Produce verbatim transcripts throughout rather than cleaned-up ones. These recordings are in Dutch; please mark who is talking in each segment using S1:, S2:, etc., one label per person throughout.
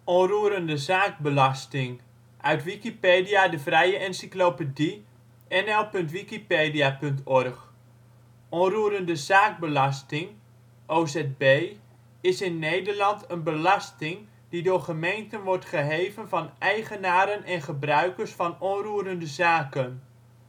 S1: Onroerendezaakbelasting, uit Wikipedia, de vrije encyclopedie. N L punt wikipedia punt org. Onroerendezaakbelasting (O Z B) is in Nederland een belasting die door gemeenten wordt geheven van eigenaren en gebruikers van onroerende zaken.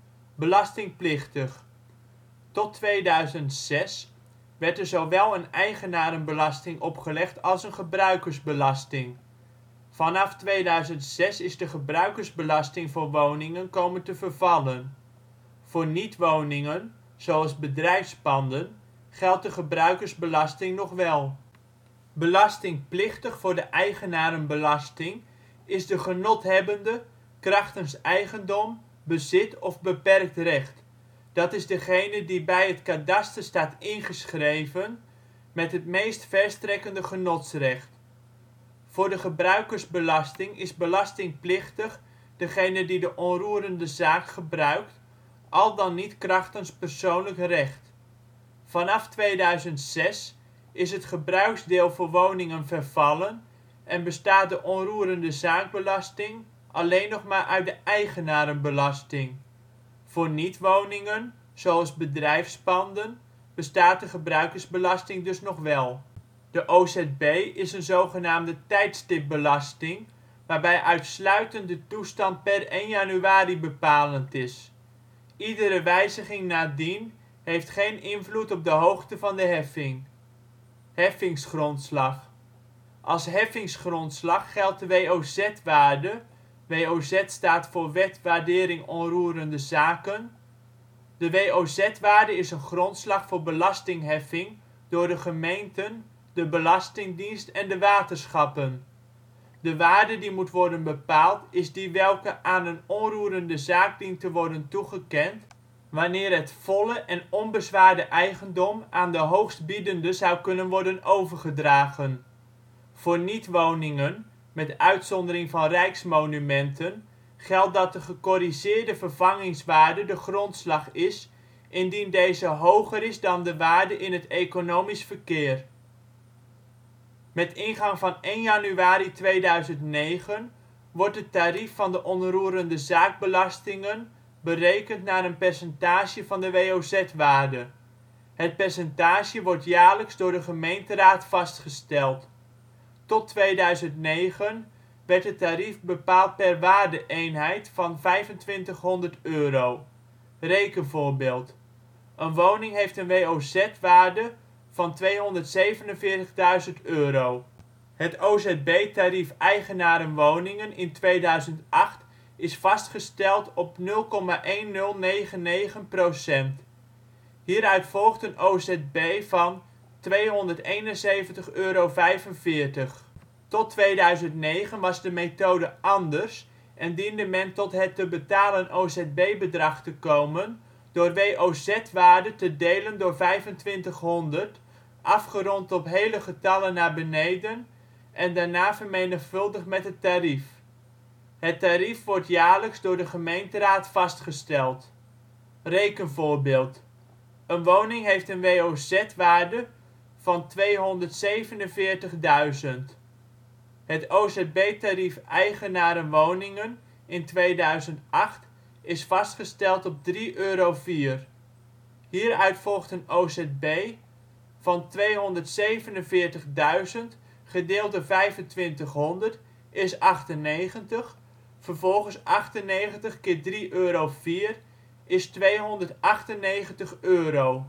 S1: Belastingplichtig. Tot tweeduizend zes werd er zowel een eigenarenbelasting opgelegd als een gebruikersbelasting. Vanaf tweeduizend zes is de gebruikersbelasting voor woningen komen te vervallen. Voor niet-woningen, zoals bedrijfspanden, geldt de gebruikersbelasting nog wel. Belastingplichtig voor de eigenarenbelasting is de genothebbende krachtens eigendom, bezit of beperkt recht, dat is degene die bij het kadaster staat ingeschreven met het meest verstrekkende genotsrecht. Voor de gebruikersbelasting is belastingplichtig degene die de onroerende zaak gebruikt, al dan niet krachtens persoonlijk recht. Vanaf tweeduizend zes is het gebruikersdeel voor woningen vervallen en bestaat de onroerendezaakbelasting alleen nog maar uit de eigenarenbelasting. Voor niet-woningen, zoals bedrijfspanden, bestaat de gebruikersbelasting dus nog wel. De O Z B is een zogenaamde tijdstipbelasting, waarbij uitsluitend de toestand per één januari bepalend is. Iedere wijziging nadien heeft geen invloed op de hoogte van de heffing. Heffingsgrondslag. Als heffingsgrondslag geldt de W O Z-waarde (W O Z staat voor Wet Waardering Onroerende Zaken). De W O Z-waarde is een grondslag voor belastingheffing door de gemeenten, de Belastingdienst en de waterschappen. De waarde die moet worden bepaald is die welke aan een onroerende zaak dient te worden toegekend wanneer het volle en onbezwaarde eigendom aan de hoogstbiedende zou kunnen worden overgedragen. Voor niet-woningen, met uitzondering van rijksmonumenten, geldt dat de gecorrigeerde vervangingswaarde de grondslag is indien deze hoger is dan de waarde in het economisch verkeer. Met ingang van één januari tweeduizend negen wordt het tarief van de onroerendezaakbelastingen berekend naar een percentage van de W O Z-waarde. Het percentage wordt jaarlijks door de gemeenteraad vastgesteld. Tot tweeduizend negen werd het tarief bepaald per waarde-eenheid van vijfentwintighonderd euro. Rekenvoorbeeld: een woning heeft een W O Z-waarde van tweehonderdzevenenveertigduizend euro. Het O Z B-tarief eigenarenwoningen in tweeduizend acht is vastgesteld op nul komma een nul negen negen procent. Hieruit volgt een O Z B van tweehonderdeenenzeventig euro vijfenveertig. Tot tweeduizend negen was de methode anders en diende men tot het te betalen O Z B-bedrag te komen door W O Z-waarde te delen door vijfentwintighonderd, afgerond op hele getallen naar beneden en daarna vermenigvuldigd met het tarief. Het tarief wordt jaarlijks door de gemeenteraad vastgesteld. Rekenvoorbeeld: een woning heeft een W O Z-waarde van tweehonderdzevenenveertigduizend. Het O Z B-tarief eigenarenwoningen in tweeduizend acht is vastgesteld op drie euro vier. Hieruit volgt een O Z B van tweehonderdzevenenveertigduizend gedeeld door vijfentwintighonderd is achtennegentig, vervolgens achtennegentig keer drie euro vier is tweehonderdachtennegentig euro.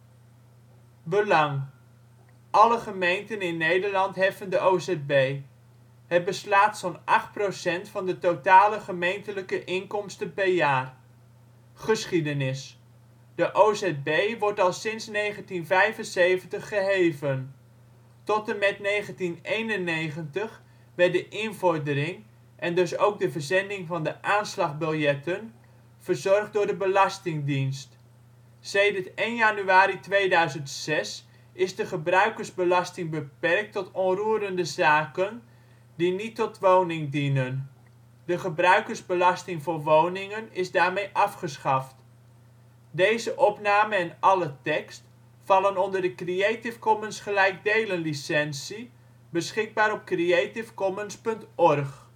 S1: Belang: alle gemeenten in Nederland heffen de O Z B. Het beslaat zo 'n acht procent van de totale gemeentelijke inkomsten per jaar. Geschiedenis: de O Z B wordt al sinds negentien vijfenzeventig geheven. Tot en met negentien eenennegentig werd de invordering (en dus ook de verzending van de aanslagbiljetten) verzorgd door de Belastingdienst. Sedert één januari tweeduizend zes is de gebruikersbelasting beperkt tot onroerende zaken die niet tot woning dienen. De gebruikersbelasting voor woningen is daarmee afgeschaft. Deze opname en alle tekst vallen onder de Creative Commons gelijkdelen licentie 52° 6 ' NB, 6°